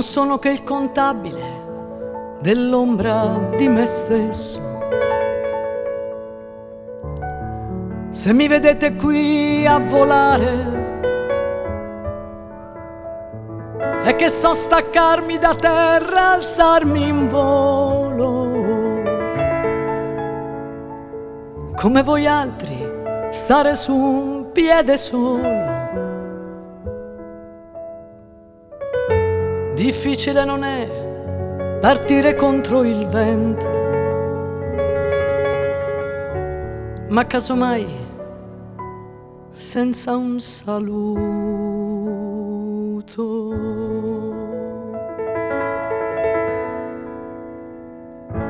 sono che il contabile dell'ombra di me stesso. Se mi vedete qui a volare è che so staccarmi da terra, alzarmi in volo, come voi altri stare su un piede solo. Difficile non è partire contro il vento, ma casomai senza un saluto.